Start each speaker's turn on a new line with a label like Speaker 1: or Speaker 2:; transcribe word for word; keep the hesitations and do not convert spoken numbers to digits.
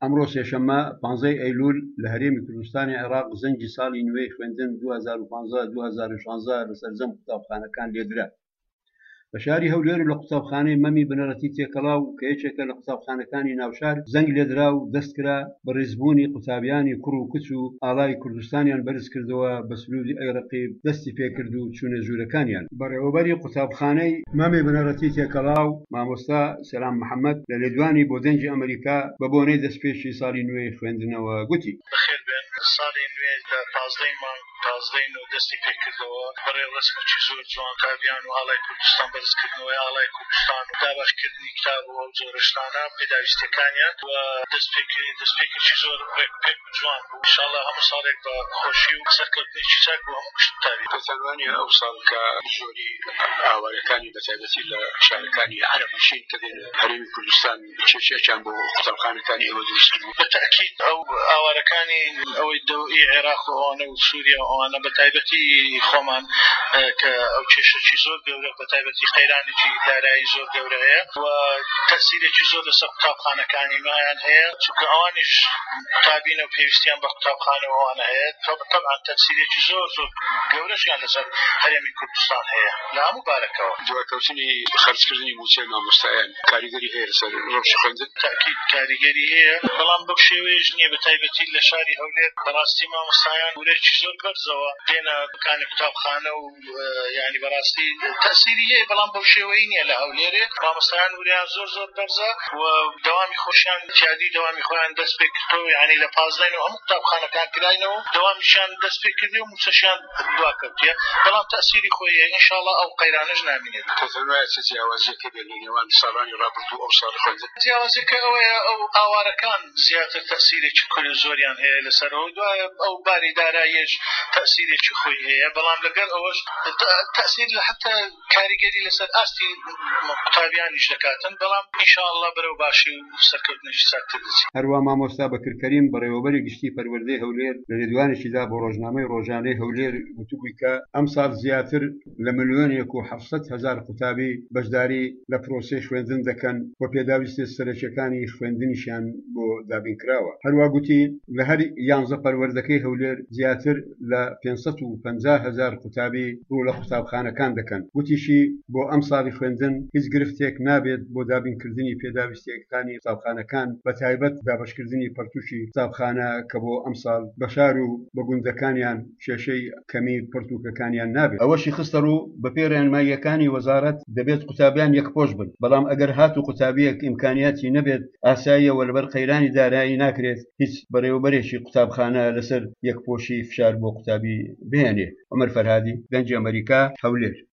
Speaker 1: ئەمڕۆ سێشەممە پانزەی ئەیلول لە هەرێمی کوردستانی عێراق زەنگی ساڵی نوێی خوێندن دوو هەزار و پانزە دوو هەزار و شانزە لە سەرجەم قوتابخانەکان لێدرا. لە شاری هەولێر و لە قوتابخانەی مەمی بنەڕەتی تێکەڵاو کە یەکێکە لە قوتابخانەکانی ناوشار زەنگ لێدرا و دەستکرا بە ڕێزبوونی قوتابیانی کوڕ و کچ و ئاڵای کوردستانیان بەرز کردەوە بە سروودی ئەیڕقیب دەستی پێکرد و چوونە ژوورەکانیان. بەڕێوەبەری قوتابخانەی مەمی بنەڕەتی تێکەڵاو مامۆستا سەلام محەممەد لە لێدوانی بۆ دەنجی ئەمریکا بە بۆنەی دەستپێشی ساڵی نوێی خوێندنەوە گوتی:
Speaker 2: ساڵی نوێ لە پازدەی مانگ پازدەین و دەستی پێکردەوە بەڕێ ڕسمێکی زۆر جوان قوتابیان و ئاڵای کوردستان بەرزکردنەوەی ئاڵای کوردستان و داباشکردنی کتابەوە و زۆرشتانە پێداویستەکانیان و دەستپێکی دەستپێکێکی زۆر ڕێکپێک و جوان بوو. ئینشاڵڵا هەموو ساڵێک بە خۆشی و سەرکەوتنێکی چاک بۆ هەموو قوتابی.
Speaker 3: پێچەوانە ئەو ساڵ کە زۆری ئاوارەکانی بەتایبەتی لە شارەکانی عەرەبنشین کە دێن هەرێمی کوردستان چێشێکیان بۆ قوتابخانەکانی ئێوە دروست بوو.
Speaker 2: بەتەئکید ئەو ئاوارەکانی ئەوەی دەوئی عێراق و ئەوانە و سووریا و ئەوانە بەتایبەتی خۆمان کە ئەو کێشەی زۆر گەورە بەتایبەتی قەیرانێکی دارایی زۆر گەورە هەیە و تەسیرێکی زۆر لەسەر قوتابخانەکانی مایان هەیە، چونکە ئەوانیش قوتابینە و پێویستیان بە قوتابخانە ئەوانە هەیە. طبعا تەسیرێکی زۆر زۆر گەورەشیان لەسەر هەرێمی کوردستان هەیە لە هەموو بارەکەوە.
Speaker 3: دواکەوتنی خەرجکردنی موچەی مامۆستایان کاریگەری هەیە لەسەر ڕۆژی خوێندن؟
Speaker 2: تەئکید کاریگەری هەیە، بەڵام بەو شێوەیەش نییە. بەتایبەتی لە شاری هەولێر بەڕاستی مامۆستایان ورێکی زۆر بەرزەوە دێنە بکانی قوتابخانە و یعنی بەڕاستی تەسیری هەیە، بەڵام بەو شێوەیە نییە. لە هەولێرێ مامۆستایان وریان زۆر زۆر بەرزە و دەوامی خۆشیان تیادی دەوامی خۆیان دەست پێ کردەوە، یعنی لە پازدەین و هەموو قوتابخانەکان کراینەوە دەوامیشیان دەست پێ کردی و موچەشیان دواکەوتیە، بەڵام تەسیری خۆی هەیە. ئینشاڵڵا ئەو قەیرانەش نامێنێت.
Speaker 3: تەنوایە چ جیاوازیەکە بێنی نێوان ساڵانی ڕابردوو ئەو ساڵی خوێندن؟
Speaker 2: جیاوازیەکە ئەوەیە ئەو ئاوارەکان زیاتر تەسیرێکی کورد زۆریان هەیە لەسەرەوە، دوایە ئەو باری داراییش تەسیرێکی خۆی هەیە، بەڵام لەگەڵ ئەوەش تەسیر لە حتا کاریگەری لەسەر ئاستی قوتابیانیش دەکاتن، بەڵام ئینشاءڵڵا بەرەو باشی و سەرکەوتنێکی چاکتر دەچێت.
Speaker 1: هەروە مامۆستا بەکرکەریم بەڕێوەبەری گشتی پەروەردەی هەولێر لە لێدوانێکیدا بۆ ڕۆژنامەی ڕۆژانەی هەولێر گوتوبووی کە ئەم ساڵ زیاتر لە ملیۆنێک و حەوت هەزار قوتابی بەشداری لە پرۆسەی خوێندن دەکەن و پێداویستی سەرەکیەکانی خوێندنیشیان بۆ دابینکراوە. هەروە گوتی لە هەر یانزە پەروەردەکەی هەولێر زیاتر لە پێنج و پەنجا هەزار قوتابی ڕوو لە قوتابخانەکان دەکەن. گوتیشی بۆ ئەم ساڵی خوێندن هیچ گرفتێک نابێت بۆ دابینکردنی پێداویستیەکانی قوتابخانەکان، بە تایبەت دابەشکردنی پەرتوشی قوتابخانە کە بۆ ئەم ساڵ بەشار و بە گوندەکانیان کێشەی کەمی پرتوکەکانیان نابێت. ئەوەشی خستە ڕوو بە پێ ڕێنماییەکانی وەزارەت دەبێت قوتابیان یەکپۆش بن، بەڵام ئەگەر هات و قوتابیەک ئیمکانیاتی نەبێت ئاساییەوە لەبەر قەیرانی دارایی ناکرێت هیچ بەڕێوەبەرێکی قوتابخانە لەسەر یەکپۆشی فشار بۆ قوتابی بهێنێ. عومەر فەرهادی، دەنجی ئەمریکا، هەولێر.